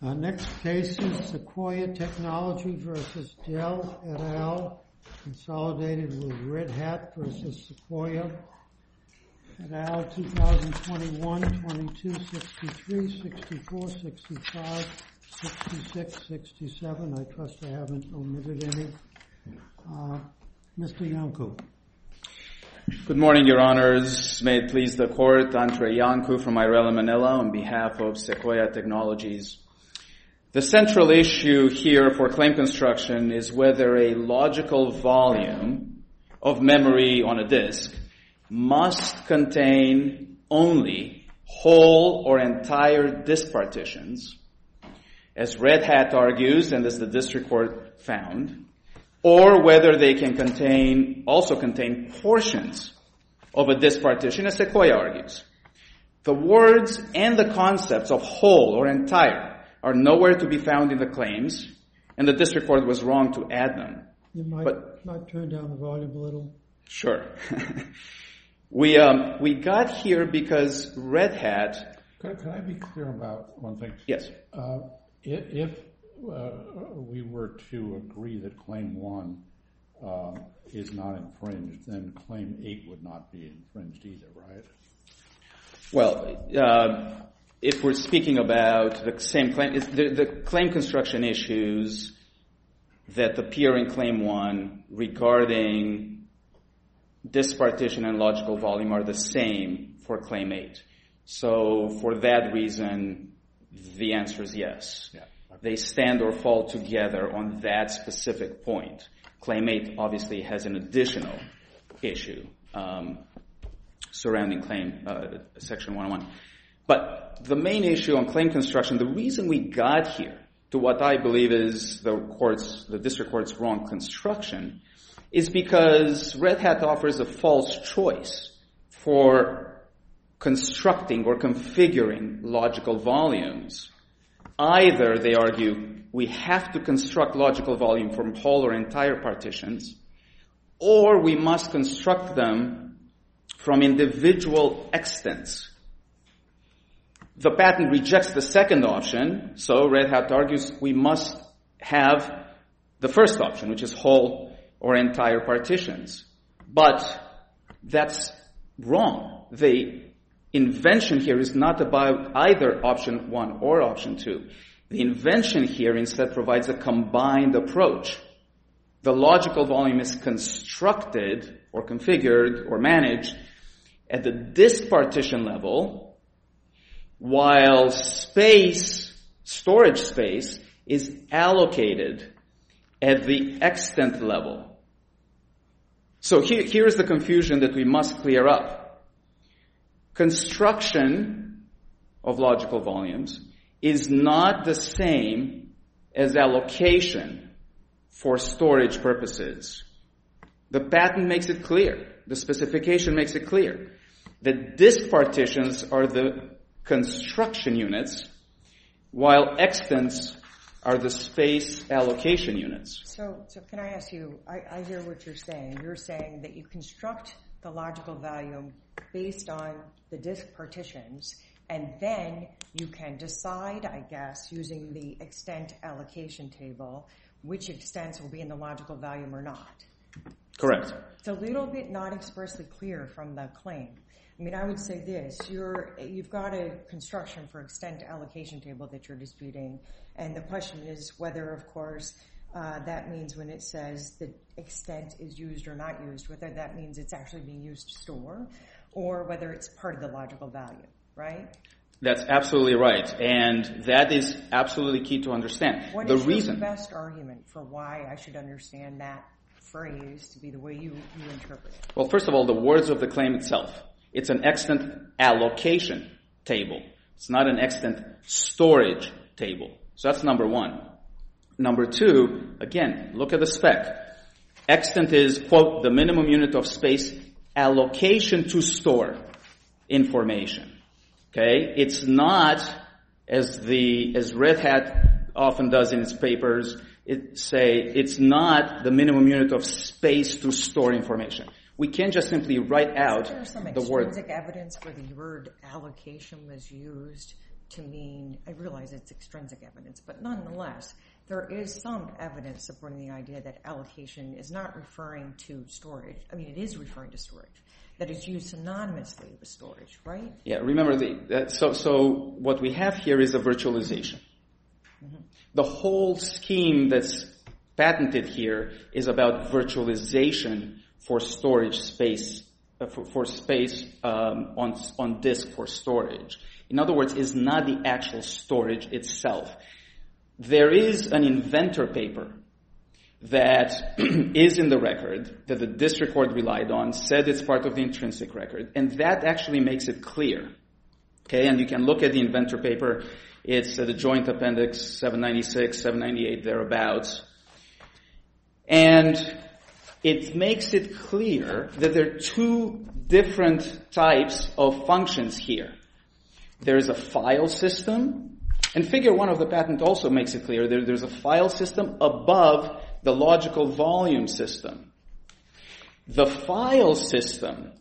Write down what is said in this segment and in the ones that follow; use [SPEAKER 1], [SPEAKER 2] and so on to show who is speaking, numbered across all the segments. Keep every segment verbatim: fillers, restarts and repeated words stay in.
[SPEAKER 1] Our next case is Sequoia Technology versus Dell et al., consolidated with Red Hat versus Sequoia et al., twenty twenty-one, twenty-two, sixty-three, sixty-four, sixty-five, sixty-six, sixty-seven. I trust I haven't omitted any. Uh, Mister Iancu.
[SPEAKER 2] Good morning, Your Honors. May it please the Court, Andre Iancu from Irela Manila on behalf of Sequoia Technologies. The central issue here for claim construction is whether a logical volume of memory on a disk must contain only whole or entire disk partitions, as Red Hat argues and as the district court found, or whether they can contain, also contain portions of a disk partition, as Sequoia argues. The words and the concepts of whole or entire are nowhere to be found in the claims, and the district court was wrong to add them.
[SPEAKER 1] You might,
[SPEAKER 2] but,
[SPEAKER 1] might turn down the volume a little.
[SPEAKER 2] Sure. we um, we got here because Red Hat...
[SPEAKER 3] Could, could I be clear about one thing?
[SPEAKER 2] Yes.
[SPEAKER 3] Uh, if if uh, we were to agree that Claim one uh, is not infringed, then Claim eight would not be infringed either, right?
[SPEAKER 2] Well, uh, if we're speaking about the same claim, the, the claim construction issues that appear in Claim one regarding disk partition and logical volume are the same for Claim eight. So for that reason, the answer is yes.
[SPEAKER 3] Yeah. Okay.
[SPEAKER 2] They stand or fall together on that specific point. Claim eight obviously has an additional issue um, surrounding claim uh, Section one oh one. But the main issue on claim construction, the reason we got here to what I believe is the court's, the district court's wrong construction, is because Red Hat offers a false choice for constructing or configuring logical volumes. Either, they argue, we have to construct logical volume from whole or entire partitions, or we must construct them from individual extents. The patent rejects the second option, so Red Hat argues we must have the first option, which is whole or entire partitions. But that's wrong. The invention here is not about either option one or option two. The invention here instead provides a combined approach. The logical volume is constructed or configured or managed at the disk partition level, while space, storage space, is allocated at the extent level. So here, here's the confusion that we must clear up. Construction of logical volumes is not the same as allocation for storage purposes. The patent makes it clear. The specification makes it clear. The disk partitions are the construction units, while extents are the space allocation units.
[SPEAKER 4] So, so can I ask you, I, I hear what you're saying. You're saying that you construct the logical volume based on the disk partitions, and then you can decide, I guess, using the extent allocation table, which extents will be in the logical volume or not.
[SPEAKER 2] Correct.
[SPEAKER 4] It's a little bit not expressly clear from the claim. I mean, I would say this, you're, you've got a construction for extent allocation table that you're disputing, and the question is whether, of course, uh, that means when it says the extent is used or not used, whether that means it's actually being used to store, or whether it's part of the logical value, right?
[SPEAKER 2] That's absolutely right, and that is absolutely key to understand.
[SPEAKER 4] What
[SPEAKER 2] the
[SPEAKER 4] is
[SPEAKER 2] reason,
[SPEAKER 4] your best argument for why I should understand that phrase to be the way you, you interpret it?
[SPEAKER 2] Well, first of all, the words of the claim itself. It's an extent allocation table. It's not an extent storage table. So that's number one. Number two, again, look at the spec. Extent is, quote, the minimum unit of space allocation to store information. Okay? It's not, as the, as Red Hat often does in its papers, it say, it's not the minimum unit of space to store information. We can't just simply write out
[SPEAKER 4] Is there some
[SPEAKER 2] the word.
[SPEAKER 4] extrinsic evidence where the word allocation was used to mean, I realize it's extrinsic evidence, but nonetheless, there is some evidence supporting the idea that allocation is not referring to storage. I mean, it is referring to storage, that it's used synonymously with storage, right?
[SPEAKER 2] Yeah, remember, the uh, so, so what we have here is a virtualization. Mm-hmm. The whole scheme that's patented here is about virtualization for storage space, uh, for, for space um, on, on disk for storage. In other words, is not the actual storage itself. There is an inventor paper that is in the record that the district court relied on, said it's part of the intrinsic record, and that actually makes it clear. Okay, and you can look at the inventor paper. It's uh, the joint appendix seven ninety-six, seven ninety-eight, thereabouts. And it makes it clear that there are two different types of functions here. There is a file system, and figure one of the patent also makes it clear that there's a file system above the logical volume system. The file system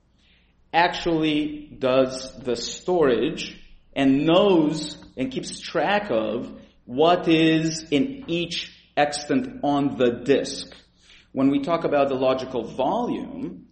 [SPEAKER 2] actually does the storage and knows and keeps track of what is in each extant on the disk. When we talk about the logical volume,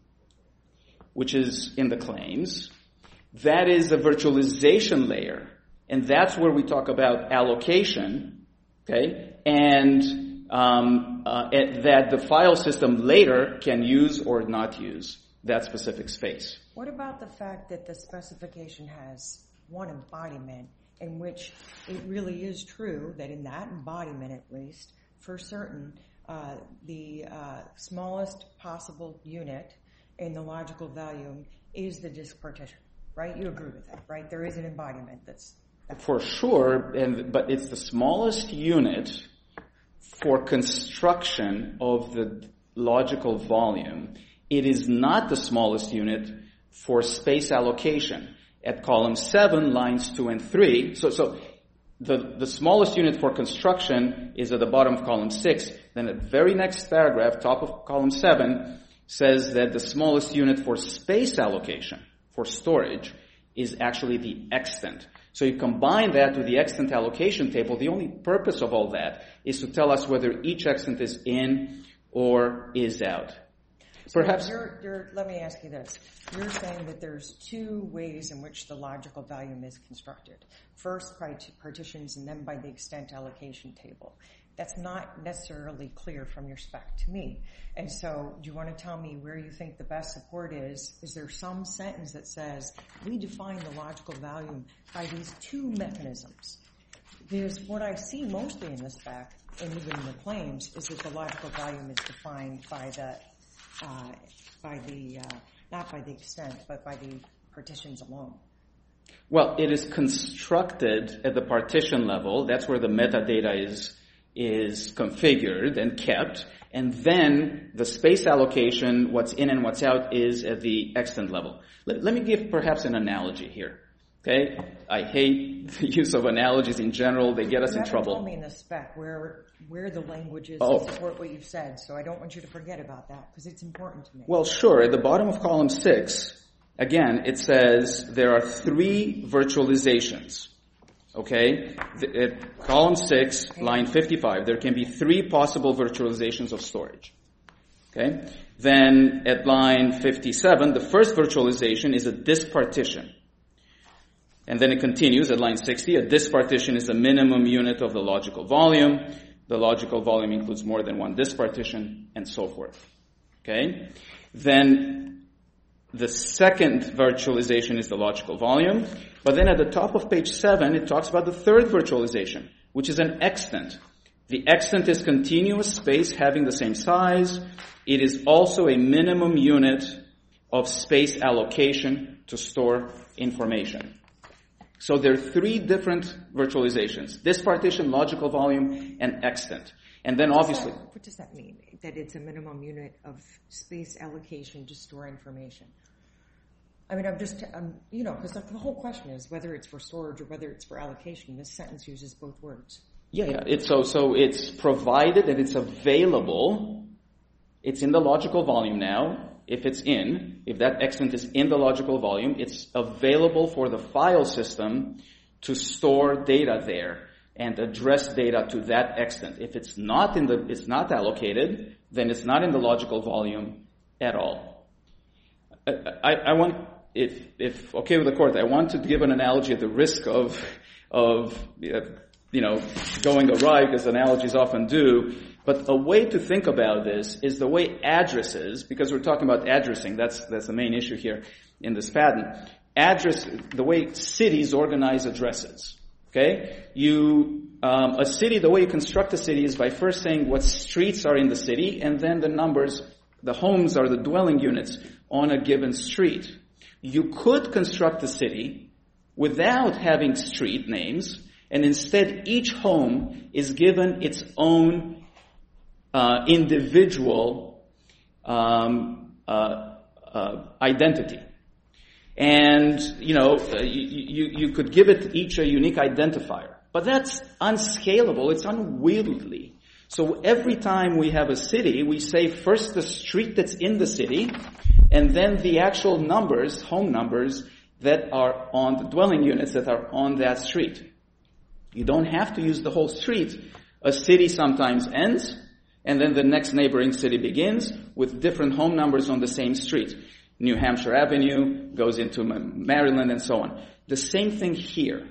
[SPEAKER 2] which is in the claims, that is a virtualization layer, and that's where we talk about allocation, okay, and um, uh, that the file system later can use or not use that specific space.
[SPEAKER 4] What about the fact that the specification has one embodiment in which it really is true that in that embodiment, at least, for certain, uh, the uh, smallest possible unit in the logical volume is the disk partition, right? You agree with that, right? There is an embodiment that's... that's
[SPEAKER 2] For sure, and but it's the smallest unit for construction of the logical volume. It is not the smallest unit for space allocation. At column seven, lines two and three, so so the, the smallest unit for construction is at the bottom of column six. Then the very next paragraph, top of column seven, says that the smallest unit for space allocation, for storage, is actually the extant. So you combine that with the extant allocation table. The only purpose of all that is to tell us whether each extant is in or is out.
[SPEAKER 4] So
[SPEAKER 2] Perhaps.
[SPEAKER 4] You're, you're, let me ask you this. You're saying that there's two ways in which the logical volume is constructed. First by partitions and then by the extent allocation table. That's not necessarily clear from your spec to me. And so do you want to tell me where you think the best support is? Is there some sentence that says we define the logical volume by these two mechanisms? Because what I see mostly in the spec and even in the claims is that the logical volume is defined by the Uh, by the, uh, not by the extent, but by the partitions alone.
[SPEAKER 2] Well, it is constructed at the partition level. That's where the metadata is, is configured and kept. And then the space allocation, what's in and what's out, is at the extant level. Let, let me give perhaps an analogy here. Okay? I hate the use of analogies in general. They get us
[SPEAKER 4] you
[SPEAKER 2] in trouble.
[SPEAKER 4] You haven't told me in the spec where where the language is
[SPEAKER 2] oh.
[SPEAKER 4] to support what you've said, so I don't want you to forget about that because it's important to me.
[SPEAKER 2] Well, sure. At the bottom of column six, again, it says there are three virtualizations. Okay? At column six, okay. Line fifty-five, there can be three possible virtualizations of storage. Okay? Then at line fifty-seven, the first virtualization is a disk partition. And then it continues at line sixty, a disk partition is the minimum unit of the logical volume. The logical volume includes more than one disk partition, and so forth. Okay? Then the second virtualization is the logical volume. But then at the top of page seven, it talks about the third virtualization, which is an extant. The extant is continuous space having the same size. It is also a minimum unit of space allocation to store information. So there are three different virtualizations. Disk partition, logical volume, and extant. And then obviously...
[SPEAKER 4] So what does that mean? That it's a minimum unit of space allocation to store information? I mean, I'm just, um, you know, because the whole question is whether it's for storage or whether it's for allocation. This sentence uses both words.
[SPEAKER 2] Yeah, yeah. It's so, so it's provided and it's available. It's in the logical volume now. If it's in, if that extant is in the logical volume, it's available for the file system to store data there and address data to that extent. If it's not in the, it's not allocated, then it's not in the logical volume at all. I, I, I want, if, if okay with the court, I want to give an analogy at the risk of, of, you know, going awry, because analogies often do. But a way to think about this is the way addresses, because we're talking about addressing, that's, that's the main issue here in this patent. Address, the way cities organize addresses. Okay? You, um, a city, the way you construct a city is by first saying what streets are in the city, and then the numbers, the homes are the dwelling units on a given street. You could construct a city without having street names, and instead each home is given its own uh, individual um, uh, uh, identity. And, you know, uh, you, you, you could give it each a unique identifier. But that's unscalable. It's unwieldy. So every time we have a city, we say first the street that's in the city, and then the actual numbers, home numbers, that are on the dwelling units that are on that street. You don't have to use the whole street. A city sometimes ends, and then the next neighboring city begins with different home numbers on the same street. New Hampshire Avenue goes into Maryland and so on. The same thing here.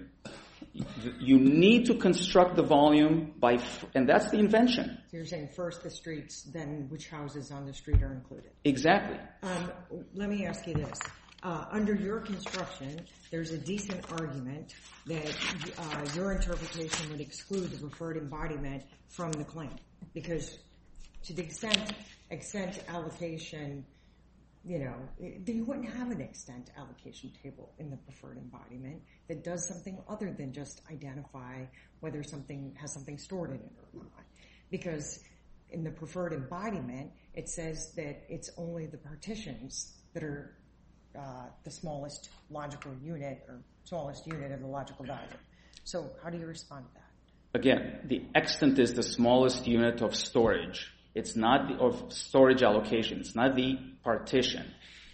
[SPEAKER 2] You need to construct the volume by, f- and that's the invention.
[SPEAKER 4] So you're saying first the streets, then which houses on the street are included.
[SPEAKER 2] Exactly.
[SPEAKER 4] Um, let me ask you this. Uh, under your construction, there's a decent argument that uh, your interpretation would exclude the preferred embodiment from the claim. Because to the extent, extent allocation, you know, you wouldn't have an extent allocation table in the preferred embodiment that does something other than just identify whether something has something stored in it or not. Because in the preferred embodiment, it says that it's only the partitions that are uh, the smallest logical unit or smallest unit of the logical value. So how do you respond to that?
[SPEAKER 2] Again, the extent is the smallest unit of storage. It's not the, of storage allocation. It's not the partition.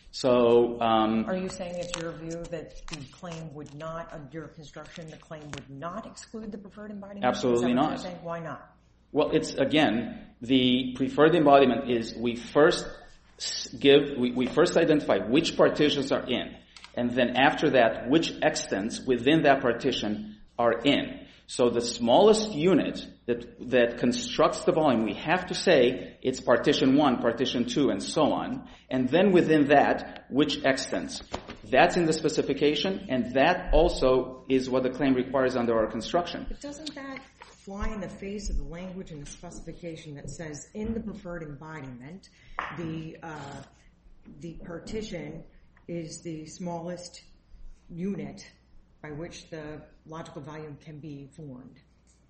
[SPEAKER 2] So, um,
[SPEAKER 4] are you saying it's your view that the claim would not, under your construction, the claim would not exclude the preferred embodiment?
[SPEAKER 2] Absolutely
[SPEAKER 4] Is that what
[SPEAKER 2] not.
[SPEAKER 4] you're saying? Why not?
[SPEAKER 2] Well, it's, again, the preferred embodiment is we first give, we, we first identify which partitions are in, and then after that, which extents within that partition are in. So the smallest unit that, that constructs the volume, we have to say it's partition one, partition two, and so on. And then within that, which extents. That's in the specification, and that also is what the claim requires under our construction.
[SPEAKER 4] But doesn't that fly in the face of the language in the specification that says in the preferred embodiment, the, uh, the partition is the smallest unit by which the logical volume can be formed?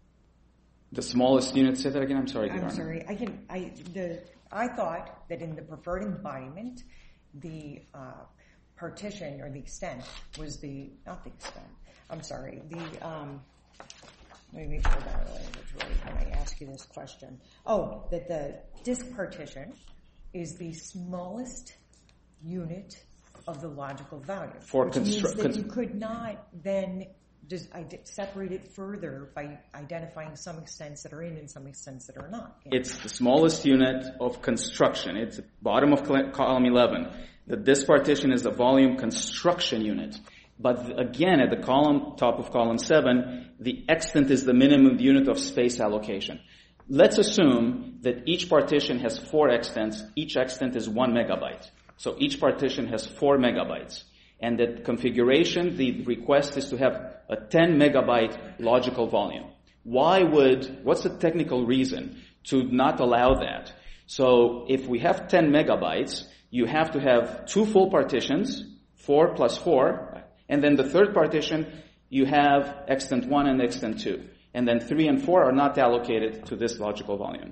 [SPEAKER 2] The smallest unit, say that again, I'm sorry.
[SPEAKER 4] I'm sorry, I can, I, the, I thought that in the preferred embodiment, the, uh, partition or the extent was the, not the extent, I'm sorry, the, um, let me make sure that I language right when I ask you this question. Oh, that the disk partition is the smallest unit of the logical value.
[SPEAKER 2] For
[SPEAKER 4] which
[SPEAKER 2] constru-
[SPEAKER 4] means that
[SPEAKER 2] con-
[SPEAKER 4] you could not then just ide- separate it further by identifying some extents that are in and some extents that are not.
[SPEAKER 2] It's the smallest unit of construction. It's bottom of column eleven. The disk partition is the volume construction unit. But again, at the column, top of column seven, the extent is the minimum unit of space allocation. Let's assume that each partition has four extents. Each extent is one megabyte. So each partition has four megabytes. And that configuration, the request is to have a ten megabyte logical volume. Why would, what's the technical reason to not allow that? So if we have ten megabytes, you have to have two full partitions, four plus four, and then the third partition, you have extent one and extent two. And then three and four are not allocated to this logical volume.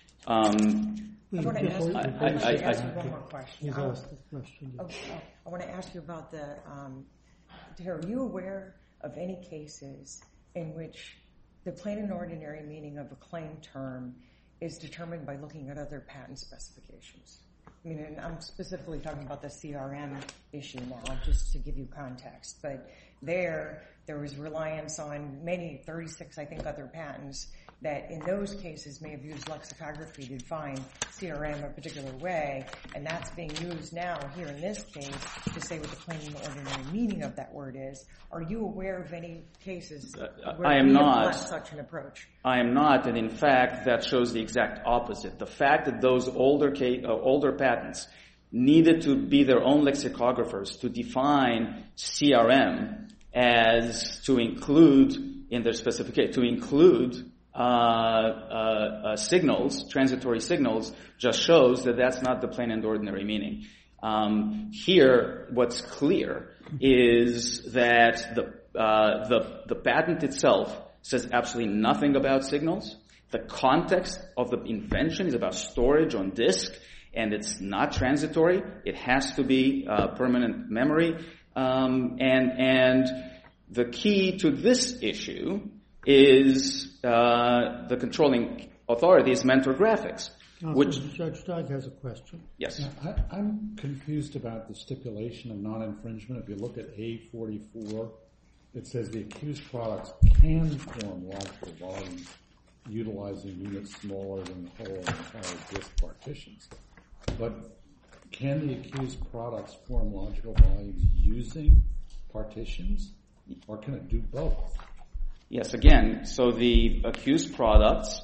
[SPEAKER 2] Um,
[SPEAKER 4] I want to ask,
[SPEAKER 2] I-
[SPEAKER 4] I,
[SPEAKER 2] I-
[SPEAKER 4] want
[SPEAKER 2] I-
[SPEAKER 4] to ask
[SPEAKER 2] I-
[SPEAKER 4] you one more question.
[SPEAKER 1] He's
[SPEAKER 4] I,
[SPEAKER 1] asked the question.
[SPEAKER 4] okay, I want to ask you about the, um, are you aware of any cases in which the plain and ordinary meaning of a claim term is determined by looking at other patent specifications? I mean, and I'm specifically talking about the C R M issue now, just to give you context. But there, there was reliance on many, thirty-six, I think, other patents that in those cases may have used lexicography to define C R M a particular way, and that's being used now here in this case to say what the plain and ordinary meaning of that word is. Are you aware of any cases
[SPEAKER 2] Uh,
[SPEAKER 4] where
[SPEAKER 2] I am
[SPEAKER 4] we have
[SPEAKER 2] not.
[SPEAKER 4] left such an approach?
[SPEAKER 2] I am not, and in fact, that shows the exact opposite. The fact that those older ca- uh, older patents needed to be their own lexicographers to define C R M as to include in their specification, to include uh, uh, uh, signals, transitory signals, just shows that that's not the plain and ordinary meaning. Um, here, what's clear is that the uh, the the patent itself says absolutely nothing about signals. The context of the invention is about storage on disk, and it's not transitory. It has to be uh, permanent memory. Um, and and the key to this issue is uh, the controlling authority is Mentor Graphics,
[SPEAKER 1] Counsel,
[SPEAKER 2] which
[SPEAKER 1] Judge Dyke has a question.
[SPEAKER 2] yes.
[SPEAKER 3] Now, I, I'm confused about the stipulation of non-infringement. If you look at A forty-four, it says the accused products can form logical volumes utilizing units smaller than the whole entire disk partitions. But can the accused products form logical volumes using partitions, or can it do both?
[SPEAKER 2] Yes, again, so the accused products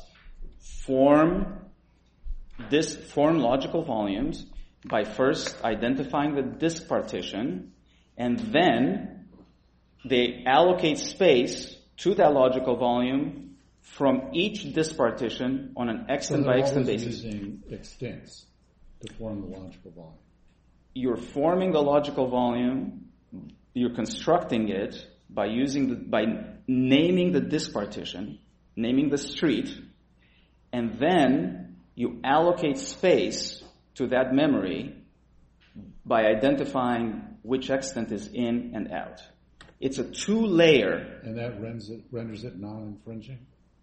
[SPEAKER 2] form this form logical volumes by first identifying the disk partition, and then they allocate space to that logical volume from each disk partition on an extant by extant basis.
[SPEAKER 3] Using extents to form the logical volume.
[SPEAKER 2] You're forming the logical volume, you're constructing it by using the, by naming the disk partition, naming the street, and then you allocate space to that memory by identifying which extent is in and out. It's a two-layer.
[SPEAKER 3] And that renders it, renders it non-infringing?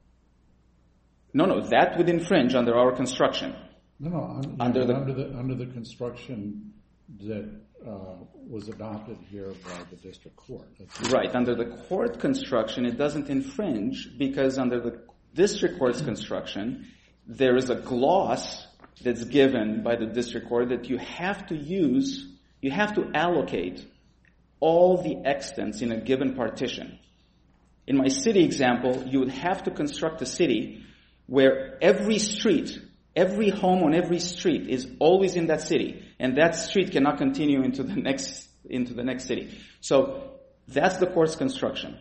[SPEAKER 2] No, no, that would infringe under our construction.
[SPEAKER 3] No, no, un-
[SPEAKER 2] Under the-
[SPEAKER 3] under the under the construction that uh, was adopted here by the district court. That's
[SPEAKER 2] Right, under the court construction, it doesn't infringe because under the district court's construction, there is a gloss that's given by the district court that you have to use, you have to allocate all the extents in a given partition. In my city example, you would have to construct a city where every street, every home on every street is always in that city, and that street cannot continue into the next into the next city. So that's the court's construction.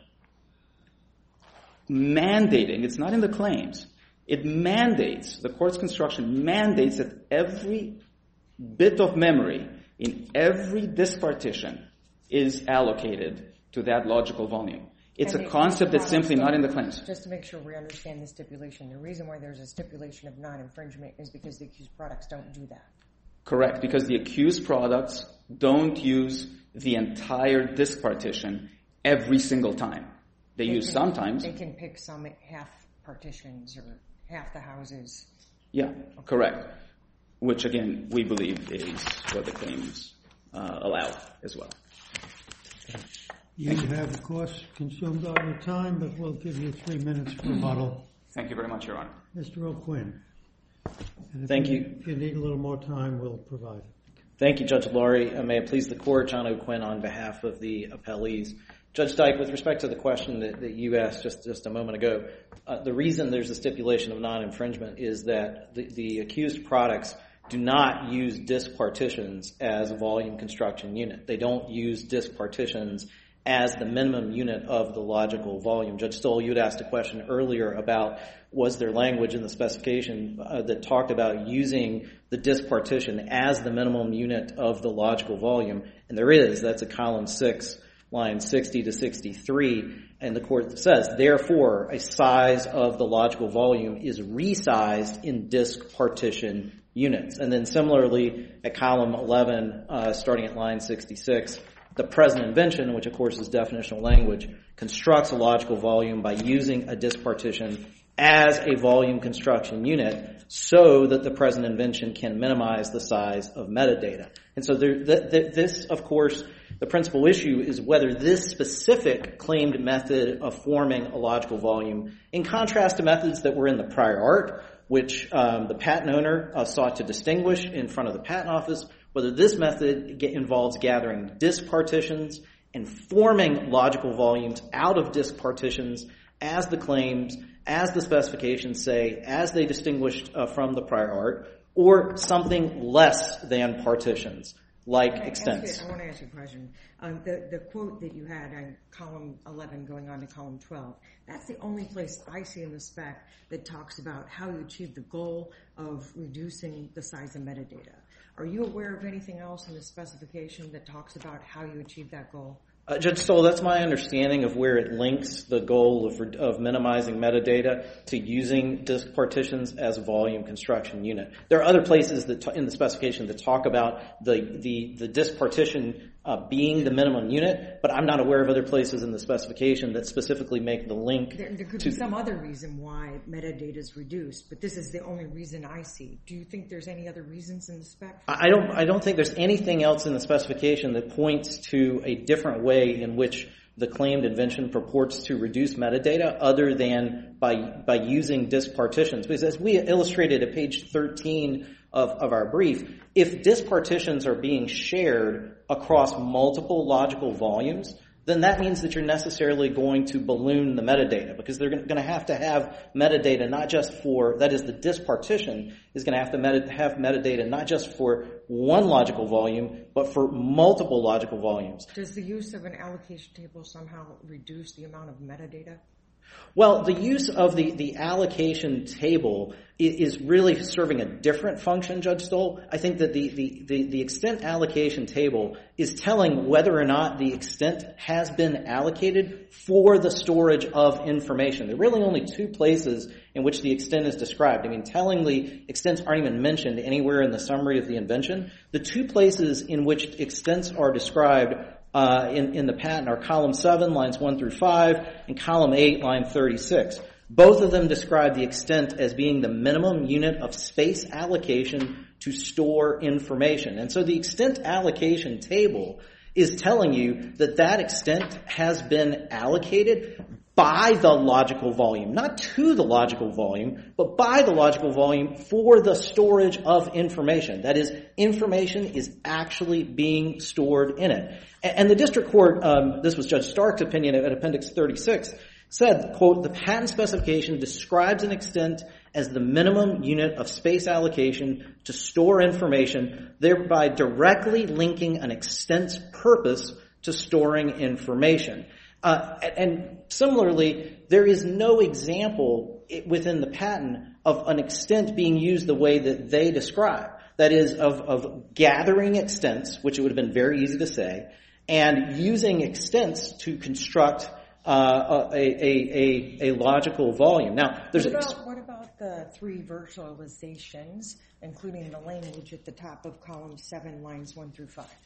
[SPEAKER 2] Mandating, it's not in the claims, it mandates, the court's construction mandates that every bit of memory in every disk partition is allocated to that logical volume. It's
[SPEAKER 4] And
[SPEAKER 2] a
[SPEAKER 4] the
[SPEAKER 2] concept that's
[SPEAKER 4] accused
[SPEAKER 2] simply not in the
[SPEAKER 4] products
[SPEAKER 2] claims.
[SPEAKER 4] Just to make sure we understand the stipulation, the reason why there's a stipulation of non-infringement is because the accused products don't do that.
[SPEAKER 2] Correct, because the accused products don't use the entire disk partition every single time. They,
[SPEAKER 4] They
[SPEAKER 2] use
[SPEAKER 4] can-
[SPEAKER 2] sometimes.
[SPEAKER 4] They can pick some half partitions or half the houses.
[SPEAKER 2] Yeah, correct. Which again, we believe is what the claims uh, allow as well.
[SPEAKER 1] You have, of course, consumed all your time, but we'll give you three minutes for rebuttal.
[SPEAKER 2] Thank you very much, Your Honor.
[SPEAKER 1] Mister O'Quinn. And if
[SPEAKER 5] Thank you.
[SPEAKER 1] If you need a little more time, we'll provide it.
[SPEAKER 5] Thank you, Judge Laurie. Uh, may it please the Court, John O'Quinn on behalf of the appellees. Judge Dyke, with respect to the question that, that you asked just, just a moment ago, uh, the reason there's a stipulation of non-infringement is that the, the accused products do not use disk partitions as a volume construction unit. They don't use disk partitions as the minimum unit of the logical volume. Judge Stoll, you had asked a question earlier about was there language in the specification uh, that talked about using the disk partition as the minimum unit of the logical volume, and there is. That's at column six, line sixty to sixty-three, and the court says, therefore, a size of the logical volume is resized in disk partition units. And then similarly, at column eleven, uh, starting at line sixty-six, the present invention, which of course is definitional language, constructs a logical volume by using a disk partition as a volume construction unit so that the present invention can minimize the size of metadata. And so there, th- th- this, of course, the principal issue is whether this specific claimed method of forming a logical volume, in contrast to methods that were in the prior art, which um, the patent owner uh, sought to distinguish in front of the patent office, whether this method get, involves gathering disk partitions and forming logical volumes out of disk partitions as the claims, as the specifications say, as they distinguished uh, from the prior art, or something less than partitions, like extents.
[SPEAKER 4] I want to ask you a question. Um, the, the quote that you had on column eleven going on to column twelve, that's the only place I see in the spec that talks about how you achieve the goal of reducing the size of metadata. Are you aware of anything else in the specification that talks about how you achieve that goal?
[SPEAKER 5] Uh, Judge Stoll, that's my understanding of where it links the goal of, of minimizing metadata to using disk partitions as a volume construction unit. There are other places that t- in the specification that talk about the, the, the disk partition uh, being the minimum unit, but I'm not aware of other places in the specification that specifically make the link.
[SPEAKER 4] There, there could
[SPEAKER 5] to
[SPEAKER 4] be some other reason why metadata is reduced, but this is the only reason I see. Do you think there's any other reasons in the spec?
[SPEAKER 5] I don't, I don't think there's anything else in the specification that points to a different way in which the claimed invention purports to reduce metadata other than by by using disk partitions. Because as we illustrated at page thirteen of, of our brief, if disk partitions are being shared across multiple logical volumes, then that means that you're necessarily going to balloon the metadata, because they're going to have to have metadata not just for, that is, the disk partition is going to have to meta, have metadata not just for one logical volume, but for multiple logical volumes.
[SPEAKER 4] Does the use of an allocation table somehow reduce the amount of metadata?
[SPEAKER 5] Well, the use of the, the allocation table is really serving a different function, Judge Stoll. I think that the, the, the, the extent allocation table is telling whether or not the extent has been allocated for the storage of information. There are really only two places in which the extent is described. I mean, tellingly, extents aren't even mentioned anywhere in the summary of the invention. The two places in which extents are described Uh, in, in the patent are column seven, lines one through five, and column eight, line thirty-six. Both of them describe the extent as being the minimum unit of space allocation to store information. And so the extent allocation table is telling you that that extent has been allocated by the logical volume, not to the logical volume, but by the logical volume for the storage of information. That is, information is actually being stored in it. And the district court, um, this was Judge Stark's opinion at Appendix thirty-six, said, quote, the patent specification describes an extent as the minimum unit of space allocation to store information, thereby directly linking an extent's purpose to storing information. Uh, and similarly, there is no example within the patent of an extent being used the way that they describe. That is, of, of gathering extents, which it would have been very easy to say, and using extents to construct uh, a, a, a, a logical volume. Now, there's
[SPEAKER 4] what
[SPEAKER 5] a,
[SPEAKER 4] about, what about the three virtualizations, including the language at the top of column seven, lines one through five?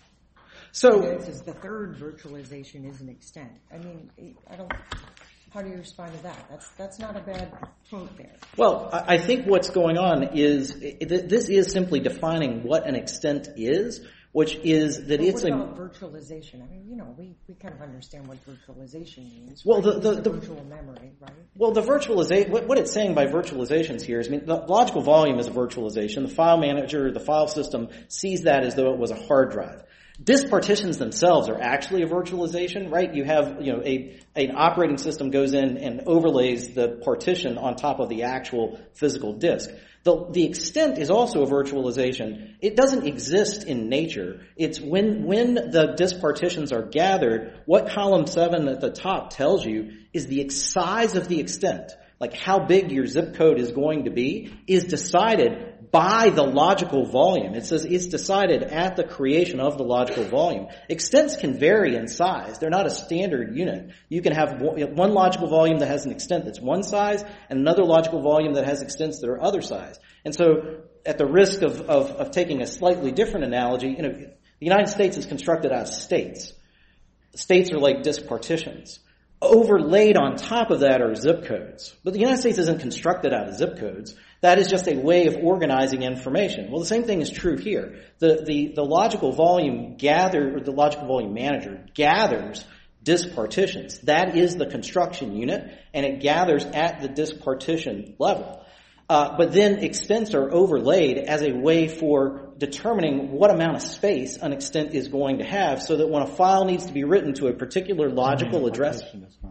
[SPEAKER 5] So
[SPEAKER 4] it says the third virtualization is an extent. I mean, I don't. How do you respond to that? That's that's not a bad quote there.
[SPEAKER 5] Well, I think what's going on is this is simply defining what an extent is, which is that
[SPEAKER 4] but
[SPEAKER 5] it's
[SPEAKER 4] what
[SPEAKER 5] a
[SPEAKER 4] about virtualization. I mean, you know, we, we kind of understand what virtualization means.
[SPEAKER 5] Well,
[SPEAKER 4] right?
[SPEAKER 5] the, the,
[SPEAKER 4] it's
[SPEAKER 5] the
[SPEAKER 4] virtual memory, right?
[SPEAKER 5] Well, the virtualization, what, what it's saying by virtualizations here is, I mean, the logical volume is a virtualization. The file manager, the file system sees that as though it was a hard drive. Disk partitions themselves are actually a virtualization, right? You have, you know, a an operating system goes in and overlays the partition on top of the actual physical disk. The, the extent is also a virtualization. It doesn't exist in nature. It's when, when the disk partitions are gathered, what column seven at the top tells you is the size of the extent, like how big your zip code is going to be, is decided by the logical volume. It says it's decided at the creation of the logical volume. Extents can vary in size. They're not a standard unit. You can have one logical volume that has an extent that's one size and another logical volume that has extents that are other size. And so at the risk of, of, of taking a slightly different analogy, you know, the United States is constructed out of states. States are like disk partitions. Overlaid on top of that are zip codes. But the United States isn't constructed out of zip codes. That is just a way of organizing information. Well, the same thing is true here. The, the, the logical volume gather, or the logical volume manager gathers disk partitions. That is the construction unit, and it gathers at the disk partition level. Uh, but then extents are overlaid as a way for determining what amount of space an extent is going to have, so that when a file needs to be written to a particular logical address.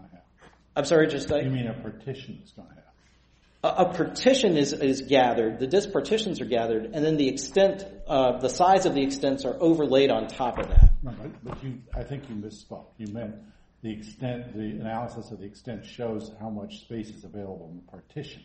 [SPEAKER 5] I'm sorry, just
[SPEAKER 3] you mean a partition is going to have?
[SPEAKER 5] A, a partition is, is gathered. The disk partitions are gathered, and then the extent, uh, the size of the extents are overlaid on top of that.
[SPEAKER 3] No, but, but you, I think you misspoke. You meant the extent, the analysis of the extent shows how much space is available in the partition.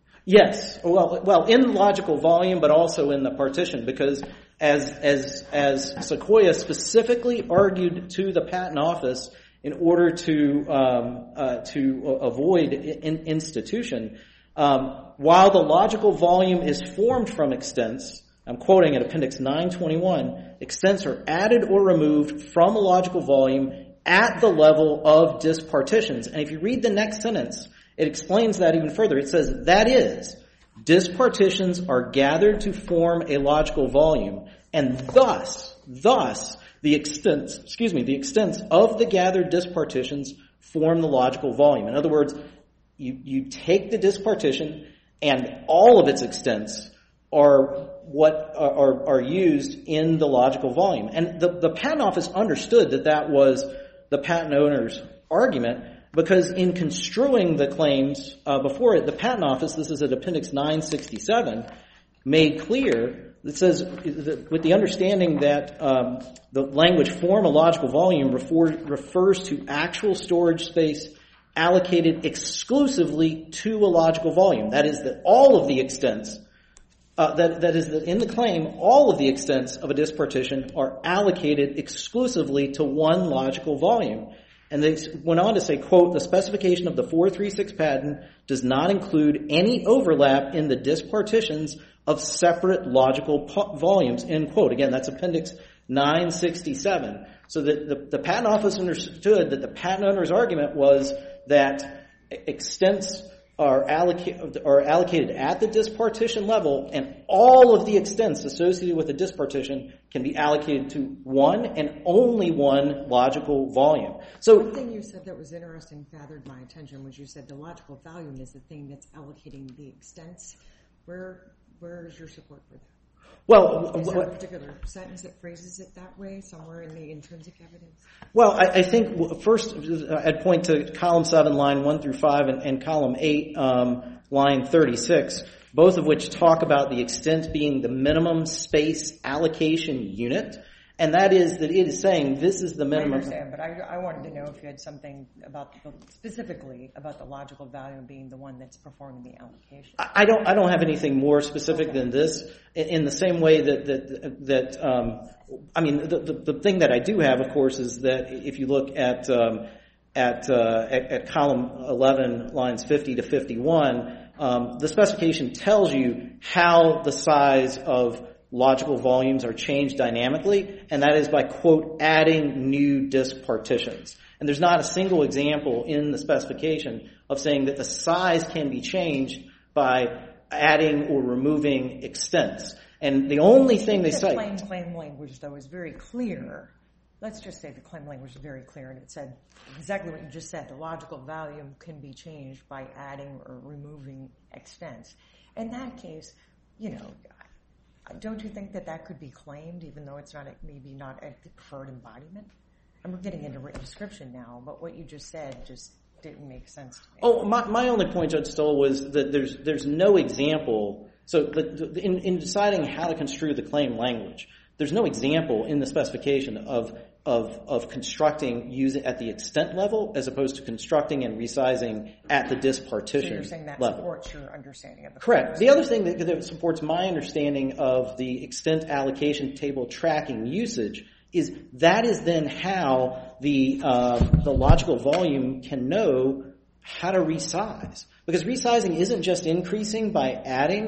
[SPEAKER 5] Yes, well, well, in the logical volume, but also in the partition, because as as as Sequoia specifically argued to the Patent Office in order to um, uh, to avoid in institution, um, while the logical volume is formed from extents, I'm quoting at Appendix nine twenty-one, extents are added or removed from a logical volume at the level of disk partitions. And if you read the next sentence, it explains that even further. It says, that is, disk partitions are gathered to form a logical volume, and thus, thus, the extents, excuse me, the extents of the gathered disk partitions form the logical volume. In other words, you, you take the disk partition, and all of its extents are what are, are used in the logical volume. And the, the Patent Office understood that that was the patent owner's argument, because in construing the claims uh, before it, the Patent Office, this is at Appendix nine sixty-seven, made clear, it says, that with the understanding that um, the language form a logical volume refer, refers to actual storage space allocated exclusively to a logical volume. That is, that all of the extents, uh, that, that is, that in the claim, all of the extents of a disk partition are allocated exclusively to one logical volume. And they went on to say, quote, the specification of the four thirty-six patent does not include any overlap in the disk partitions of separate logical po- volumes, end quote. Again, that's Appendix nine sixty-seven. So that the, the Patent Office understood that the patent owner's argument was that extents are, alloca- are allocated at the disk partition level, and all of the extents associated with the disk partition can be allocated to one and only one logical volume. So,
[SPEAKER 4] one thing you said that was interesting, gathered my attention, was you said the logical volume is the thing that's allocating the extents. Where where is your support for that?
[SPEAKER 5] Well,
[SPEAKER 4] is there
[SPEAKER 5] what,
[SPEAKER 4] a particular sentence that phrases it that way, somewhere in the intrinsic evidence?
[SPEAKER 5] Well, I, I think first I'd point to column seven, line one through five, and, and column eight, um, line thirty-six, both of which talk about the extent being the minimum space allocation unit. And that is that it is saying this is the minimum.
[SPEAKER 4] I understand, but I, I wanted to know if you had something about the, specifically about the logical value being the one that's performing the allocation.
[SPEAKER 5] I don't. I don't have anything more specific okay. than this. In, in the same way that that that um, I mean, the, the the thing that I do have, of course, is that if you look at um, at, uh, at at column eleven, lines fifty to fifty-one, um, the specification tells you how the size of logical volumes are changed dynamically, and that is by, quote, adding new disk partitions. And there's not a single example in the specification of saying that the size can be changed by adding or removing extents. And the only thing they cite...
[SPEAKER 4] The claim, claim language, though, is very clear. Let's just say the claim language is very clear, and it said exactly what you just said. The logical volume can be changed by adding or removing extents. In that case, you know... Don't you think that that could be claimed, even though it's not a, maybe not a preferred embodiment? And we're getting into written description now, but what you just said just didn't make sense to me.
[SPEAKER 5] Oh, my, my only point, Judge Stoll, was that there's there's no example. So the, the, in, in deciding how to construe the claim language, there's no example in the specification of of of constructing using at the extent level as opposed to constructing and resizing at the disk partition
[SPEAKER 4] so you're saying that
[SPEAKER 5] level.
[SPEAKER 4] Supports your understanding of the
[SPEAKER 5] Correct. The other thing that, that supports my understanding of the extent allocation table tracking usage is that is then how the uh, the logical volume can know how to resize, because resizing isn't just increasing by adding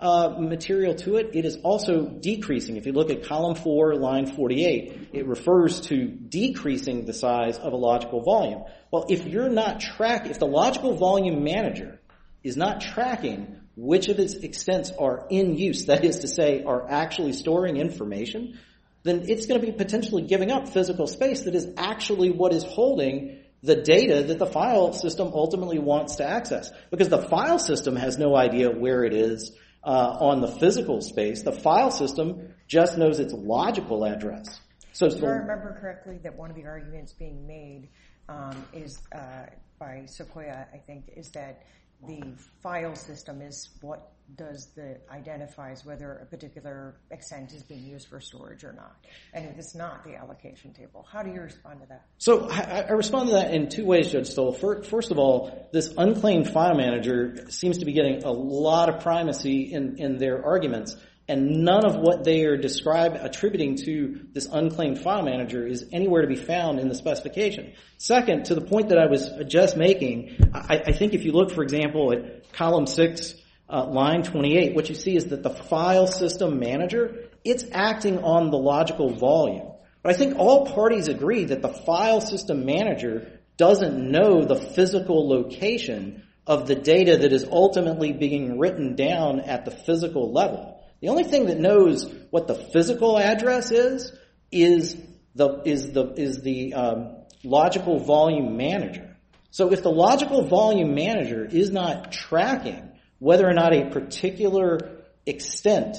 [SPEAKER 5] uh, material to it, it is also decreasing. If you look at column four, line forty-eight, it refers to decreasing the size of a logical volume. Well, if you're not track, if the logical volume manager is not tracking which of its extents are in use, that is to say, are actually storing information, then it's going to be potentially giving up physical space that is actually what is holding the data that the file system ultimately wants to access. Because the file system has no idea where it is uh, on the physical space. The file system just knows its logical address. So,
[SPEAKER 4] if I remember correctly, that one of the arguments being made um, is uh, by Sequoia, I think, is that the file system is what does the identifies whether a particular extent is being used for storage or not, and it is not the allocation table. How do you respond to that?
[SPEAKER 5] So I, I respond to that in two ways, Judge Stoll. First of all, this unclaimed file manager seems to be getting a lot of primacy in, in their arguments, and none of what they are describe attributing to this unclaimed file manager is anywhere to be found in the specification. Second, to the point that I was just making, I, I think if you look, for example, at column six, uh, line twenty-eight, what you see is that the file system manager, it's acting on the logical volume. But I think all parties agree that the file system manager doesn't know the physical location of the data that is ultimately being written down at the physical level. The only thing that knows what the physical address is is the is the is the um, logical volume manager. So if the logical volume manager is not tracking whether or not a particular extent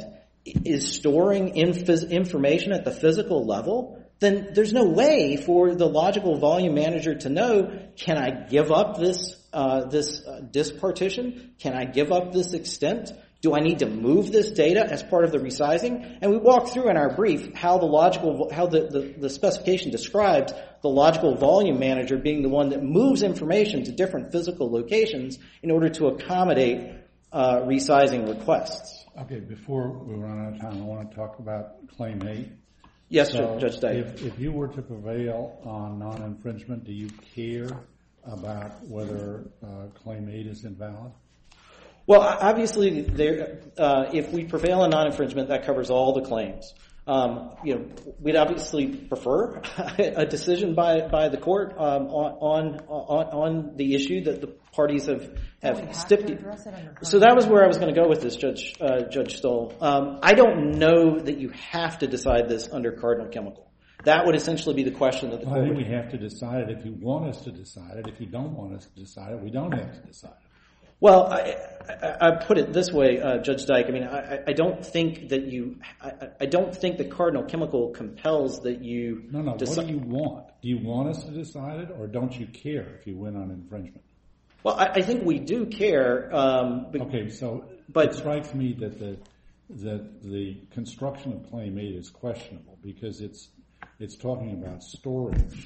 [SPEAKER 5] is storing inf- information at the physical level, then there's no way for the logical volume manager to know, can I give up this uh, this uh, disk partition? Can I give up this extent? Do I need to move this data as part of the resizing? And we walk through in our brief how the logical, how the, the, the specification describes the logical volume manager being the one that moves information to different physical locations in order to accommodate uh, resizing requests.
[SPEAKER 3] Okay, before we run out of time, I want to talk about Claim eight.
[SPEAKER 5] Yes,
[SPEAKER 3] so
[SPEAKER 5] Judge Dyke.
[SPEAKER 3] If, if you were to prevail on non-infringement, do you care about whether uh, Claim eight is invalid?
[SPEAKER 5] Well, obviously, there, uh, if we prevail on non-infringement, that covers all the claims. Um, you know, we'd obviously prefer a decision by by the court um, on on on the issue that the parties have have, have stipulated. So that was where I was going to go with this, Judge uh, Judge Stoll. Um, I don't know that you have to decide this under Cardinal Chemical. That would essentially be the question that the
[SPEAKER 3] well,
[SPEAKER 5] court.
[SPEAKER 3] I think
[SPEAKER 5] would...
[SPEAKER 3] we have to decide it if you want us to decide it. If you don't want us to decide it, we don't have to decide it.
[SPEAKER 5] Well, I, I, I put it this way, uh, Judge Dyke. I mean, I, I don't think that you. I, I don't think that Cardinal Chemical compels that you.
[SPEAKER 3] No, no.
[SPEAKER 5] Deci-
[SPEAKER 3] what do you want? Do you want us to decide it, or don't you care if you win on infringement?
[SPEAKER 5] Well, I, I think we do care. Um, but,
[SPEAKER 3] okay, so
[SPEAKER 5] but,
[SPEAKER 3] it strikes me that the that the construction of Claim eight is questionable because it's it's talking about storage,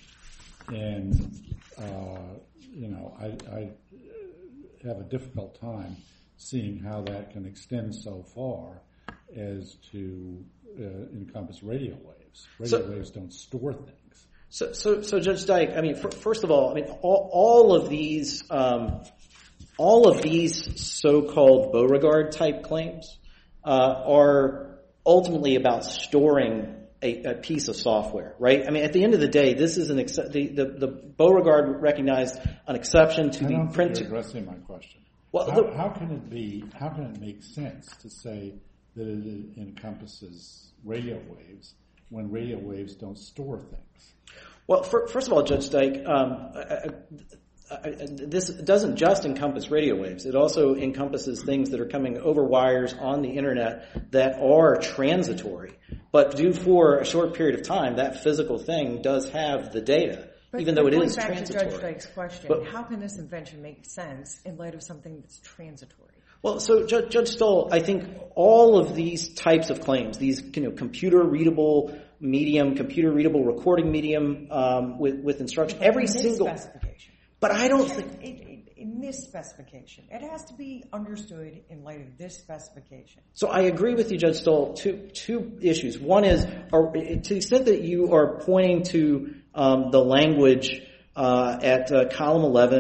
[SPEAKER 3] and uh, you know, I. I have a difficult time seeing how that can extend so far as to uh, encompass radio waves. Radio so, waves don't store things.
[SPEAKER 5] So, so, so Judge Dyke, I mean, for, first of all, I mean, all, all of these, um, all of these so-called Beauregard type claims uh, are ultimately about storing A, a piece of software, right? I mean, at the end of the day, this is an ex- the, the the Beauregard recognized an exception to
[SPEAKER 3] I
[SPEAKER 5] the
[SPEAKER 3] don't
[SPEAKER 5] print.
[SPEAKER 3] think you're addressing my question.
[SPEAKER 5] Well,
[SPEAKER 3] how,
[SPEAKER 5] the,
[SPEAKER 3] how can it be? How can it make sense to say that it encompasses radio waves when radio waves don't store things?
[SPEAKER 5] Well, for, first of all, Judge Dyke, um, I, I, I, this doesn't just encompass radio waves. It also encompasses things that are coming over wires on the internet that are transitory, but do for a short period of time. That physical thing does have the data,
[SPEAKER 4] but
[SPEAKER 5] even though it is
[SPEAKER 4] back
[SPEAKER 5] transitory.
[SPEAKER 4] To Judge Dyke's question,
[SPEAKER 5] but,
[SPEAKER 4] how can this invention make sense in light of something that's transitory?
[SPEAKER 5] Well, so Judge, Judge Stoll, I think all of these types of claims, these you know computer readable medium, computer readable recording medium um, with with instruction,
[SPEAKER 4] but
[SPEAKER 5] every
[SPEAKER 4] in this
[SPEAKER 5] single.
[SPEAKER 4] Specification.
[SPEAKER 5] But I don't think
[SPEAKER 4] it, it, in this specification, it has to be understood in light of this specification.
[SPEAKER 5] So I agree with you, Judge Stoll. Two two issues. One is, are, to the extent that you are pointing to um, the language uh, at uh, column eleven,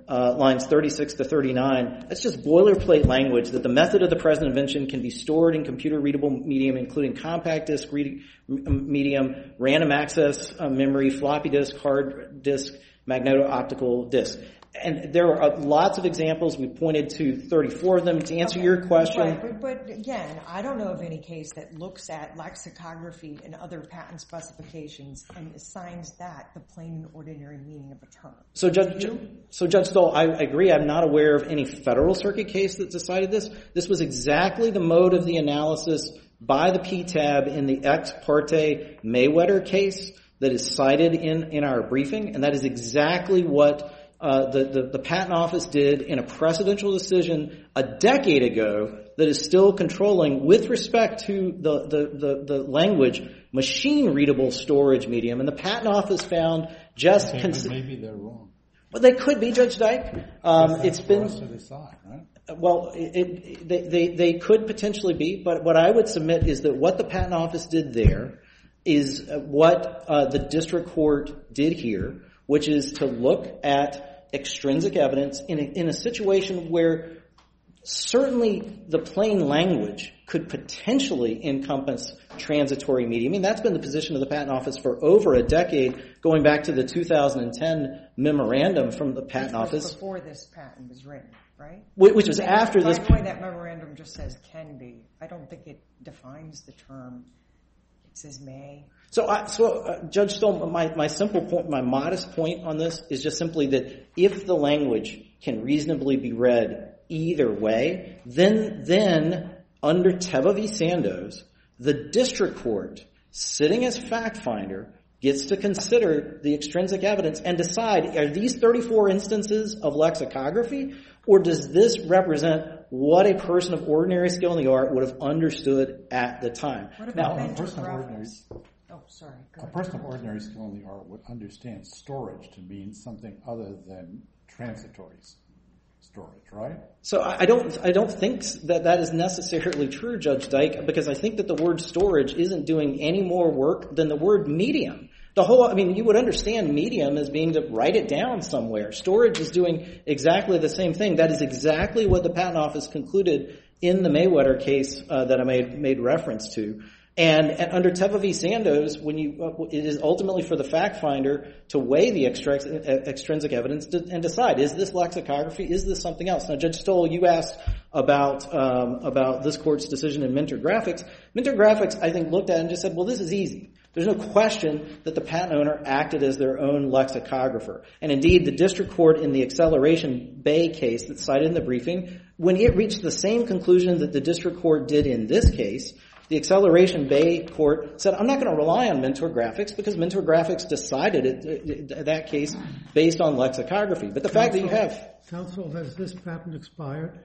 [SPEAKER 5] uh, lines thirty-six to thirty-nine, that's just boilerplate language that the method of the present invention can be stored in computer-readable medium, including compact disk reading medium, random access uh, memory, floppy disk, hard disk, magneto-optical disk. And there are lots of examples. We pointed to thirty-four of them. To answer
[SPEAKER 4] okay.
[SPEAKER 5] your question.
[SPEAKER 4] Right, but, but again, I don't know of any case that looks at lexicography and other patent specifications and assigns that the plain and ordinary meaning of a term.
[SPEAKER 5] So, Judge, so Judge Stoll, I agree. I'm not aware of any Federal Circuit case that decided this. This was exactly the mode of the analysis by the P T A B in the ex parte Mayweather case that is cited in, in our briefing, and that is exactly what Uh, the, the, the Patent Office did in a precedential decision a decade ago that is still controlling with respect to the, the, the, the language machine-readable storage medium. And the Patent Office found just...
[SPEAKER 3] Okay,
[SPEAKER 5] cons-
[SPEAKER 3] maybe they're wrong.
[SPEAKER 5] Well, they could be, Judge Dyke. Um, it's been...
[SPEAKER 3] For us to decide, right?
[SPEAKER 5] Well, it, it, they, they, they could potentially be, but what I would submit is that what the Patent Office did there is what uh, the district court did here, which is to look at extrinsic evidence in a, in a situation where certainly the plain language could potentially encompass transitory medium. I mean, that's been the position of the Patent Office for over a decade, going back to the two thousand ten memorandum from the Patent Office.
[SPEAKER 4] Before this patent was written, right?
[SPEAKER 5] Which was after
[SPEAKER 4] By
[SPEAKER 5] this.
[SPEAKER 4] the way, that memorandum just says can be. I don't think it defines the term. It says may. So,
[SPEAKER 5] I, so uh, Judge Stoll, my, my simple point, my modest point on this is just simply that if the language can reasonably be read either way, then, then under Teva v. Sandoz, the district court, sitting as fact finder, gets to consider the extrinsic evidence and decide, are these thirty-four instances of lexicography, or does this represent what a person of ordinary skill in the art would have understood at the time?
[SPEAKER 4] What about
[SPEAKER 3] Now,
[SPEAKER 4] mental
[SPEAKER 3] a person of ordinary,
[SPEAKER 4] Oh, sorry. Go
[SPEAKER 3] a
[SPEAKER 4] ahead.
[SPEAKER 3] person of ordinary skill in the art would understand storage to mean something other than transitory storage, right?
[SPEAKER 5] So I don't, I don't think that that is necessarily true, Judge Dyke, because I think that the word storage isn't doing any more work than the word medium. The whole, I mean, you would understand medium as being to write it down somewhere. Storage is doing exactly the same thing. That is exactly what the Patent Office concluded in the Mayweather case uh, that I made made reference to. And, and under Teva v. Sandoz, when you, uh, it is ultimately for the fact finder to weigh the extra, uh, extrinsic evidence to, and decide, is this lexicography? Is this something else? Now, Judge Stoll, you asked about um, about this court's decision in Minter Graphics. Minter Graphics, I think, looked at it and just said, well, this is easy. There's no question that the patent owner acted as their own lexicographer. And indeed, the district court in the Acceleration Bay case that's cited in the briefing, when it reached the same conclusion that the district court did in this case, the Acceleration Bay court said, I'm not going to rely on Minter Graphics because Minter Graphics decided it, that case based on lexicography. But the
[SPEAKER 1] Counsel,
[SPEAKER 5] fact that you have...
[SPEAKER 1] Counsel, has this patent expired?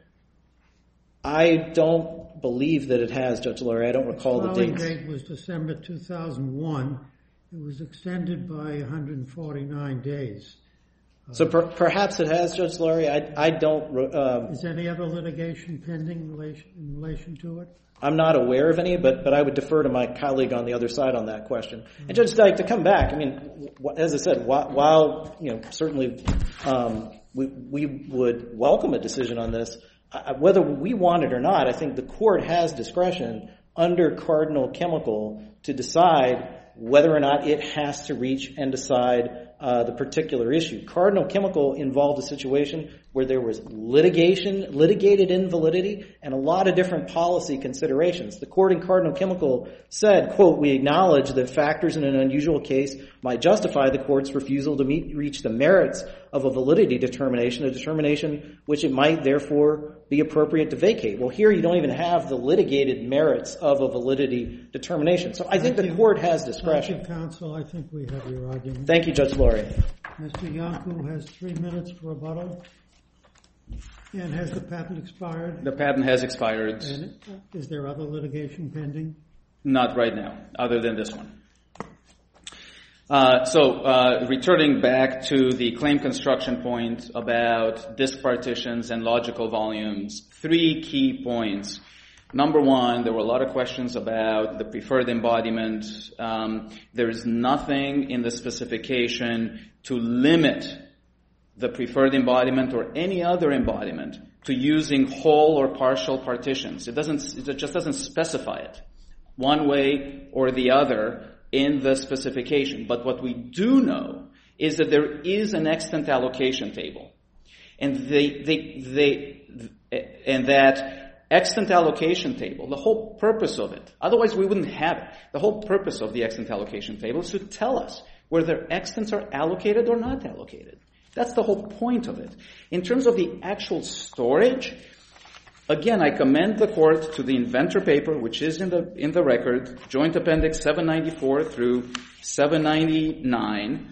[SPEAKER 5] I don't believe that it has, Judge Lurie. I don't recall the dates.
[SPEAKER 1] The filing date was December two thousand one. It was extended by one hundred forty-nine days.
[SPEAKER 5] So per, perhaps it has, Judge Lurie. I, I don't... Um,
[SPEAKER 1] Is any other litigation pending in relation, in relation to it?
[SPEAKER 5] I'm not aware of any, but, but I would defer to my colleague on the other side on that question. Mm-hmm. And Judge Dyke, to come back, I mean, as I said, while, while you know, certainly um, we, we would welcome a decision on this, uh, whether we want it or not, I think the court has discretion under Cardinal Chemical to decide whether or not it has to reach and decide uh, the particular issue. Cardinal Chemical involved a situation where there was litigation, litigated invalidity, and a lot of different policy considerations. The court in Cardinal Chemical said, quote, we acknowledge that factors in an unusual case might justify the court's refusal to meet, reach the merits of a validity determination, a determination which it might therefore be appropriate to vacate. Well, here you don't even have the litigated merits of a validity determination. So I think the court has discretion.
[SPEAKER 1] Thank you, counsel. I think we have your argument.
[SPEAKER 5] Thank you, Judge Lurie.
[SPEAKER 1] Mister Yanku has three minutes for rebuttal. And has the patent expired?
[SPEAKER 2] The patent has expired.
[SPEAKER 1] And is there other litigation pending?
[SPEAKER 2] Not right now, other than this one. Uh, so, uh, returning back to the claim construction point about disk partitions and logical volumes, three key points. Number one, there were a lot of questions about the preferred embodiment. Um, there is nothing in the specification to limit the preferred embodiment or any other embodiment to using whole or partial partitions. It doesn't, it just doesn't specify it one way or the other in the specification. But what we do know is that there is an extant allocation table. And they, they, they, and that extant allocation table, the whole purpose of it, otherwise we wouldn't have it. The whole purpose of the extant allocation table is to tell us whether extants are allocated or not allocated. That's the whole point of it. In terms of the actual storage, again, I commend the court to the inventor paper, which is in the, in the record, Joint Appendix seven ninety-four through seven ninety-nine.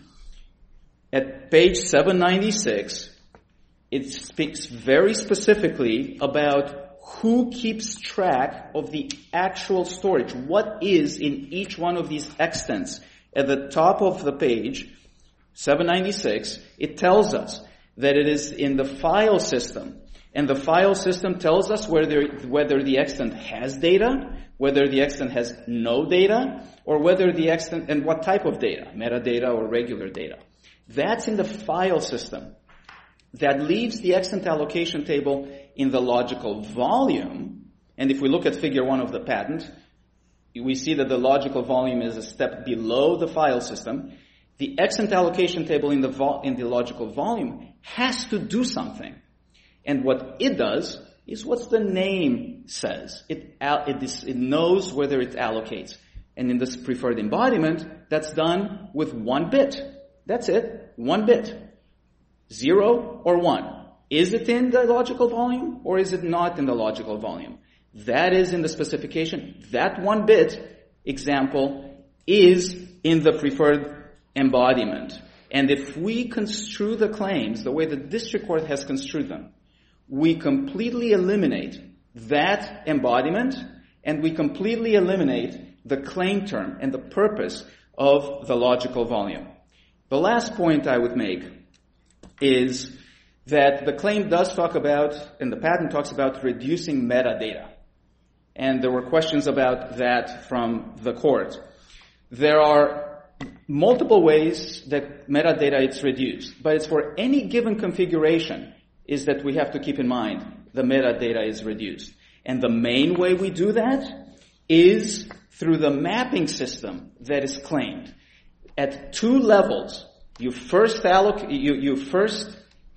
[SPEAKER 2] At page seven ninety-six, it speaks very specifically about who keeps track of the actual storage. What is in each one of these extants? At the top of the page, seven ninety-six, it tells us that it is in the file system. And the file system tells us whether, whether the extant has data, whether the extant has no data, or whether the extant, and what type of data, metadata or regular data. That's in the file system. That leaves the extant allocation table in the logical volume. And if we look at figure one of the patent, we see that the logical volume is a step below the file system. The extant allocation table in the vo- in the logical volume has to do something. And what it does is what the name says. It, it, is, it knows whether it allocates. And in this preferred embodiment, that's done with one bit. That's it. One bit. Zero or one. Is it in the logical volume or is it not in the logical volume? That is in the specification. That one bit example is in the preferred embodiment. And if we construe the claims the way the district court has construed them, we completely eliminate that embodiment and we completely eliminate the claim term and the purpose of the logical volume. The last point I would make is that the claim does talk about, and the patent talks about reducing metadata. And there were questions about that from the court. There are multiple ways that metadata is reduced, but it's for any given configuration is that we have to keep in mind the metadata is reduced. And the main way we do that is through the mapping system that is claimed. At two levels, you first alloc- you, you first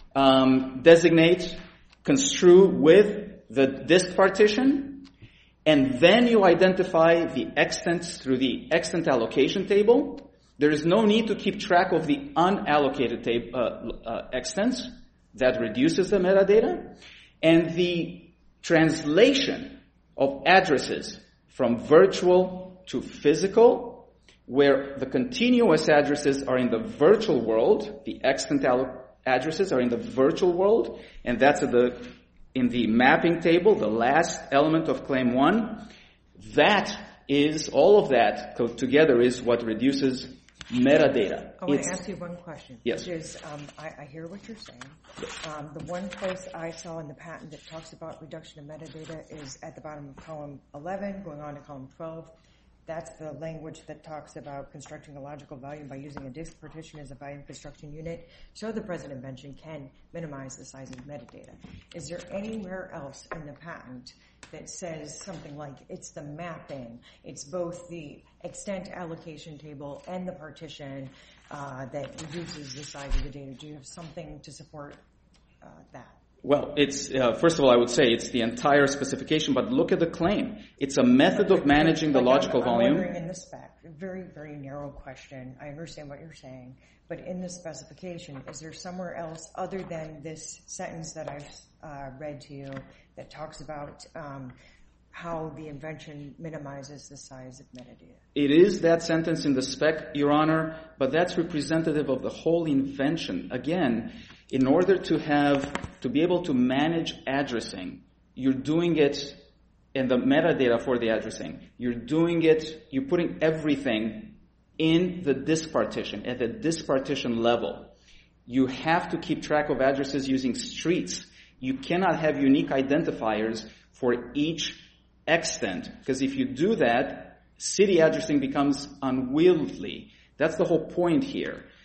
[SPEAKER 2] um, designate, construe with the disk partition, and then you identify the extents through the extent allocation table. There is no need to keep track of the unallocated tab- uh, uh, extents. That reduces the metadata. And the translation of addresses from virtual to physical, where the continuous addresses are in the virtual world, the extant addresses are in the virtual world, and that's at the, in the mapping table, the last element of claim one. That is, all of that together is what reduces metadata.
[SPEAKER 4] I want
[SPEAKER 2] it's,
[SPEAKER 4] to ask you one question.
[SPEAKER 2] Yes.
[SPEAKER 4] Which is, um, I, I hear what you're saying. Um, the one place I saw in the patent that talks about reduction of metadata is at the bottom of column eleven, going on to column twelve. That's the language that talks about constructing a logical volume by using a disk partition as a volume construction unit, so the present invention can minimize the size of metadata. Is there anywhere else in the patent that says something like it's the mapping, it's both the extent allocation table and the partition uh, that reduces the size of the data? Do you have something to support uh, that?
[SPEAKER 2] Well, it's, uh, first of all, I would say it's the entire specification, but look at the claim. It's a method of managing the logical
[SPEAKER 4] I'm, I'm
[SPEAKER 2] volume.
[SPEAKER 4] wondering in the spec, very, very narrow question. I understand what you're saying, but in the specification, is there somewhere else other than this sentence that I've uh, read to you that talks about um, how the invention minimizes the size of metadata?
[SPEAKER 2] It is that sentence in the spec, Your Honor, but that's representative of the whole invention. Again, in order to have, to be able to manage addressing, you're doing it, and the metadata for the addressing, you're doing it, you're putting everything in the disk partition, at the disk partition level. You have to keep track of addresses using streets. You cannot have unique identifiers for each extent, because if you do that, city addressing becomes unwieldy. That's the whole point here.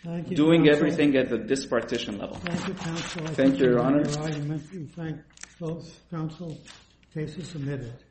[SPEAKER 1] Thank you,
[SPEAKER 2] doing
[SPEAKER 1] counsel.
[SPEAKER 2] everything at the dispartition level.
[SPEAKER 1] Thank you, counsel. I
[SPEAKER 2] Thank
[SPEAKER 1] think
[SPEAKER 2] you, Your
[SPEAKER 1] made
[SPEAKER 2] Honor.
[SPEAKER 1] Your argument. We thank both counsel. Case is submitted.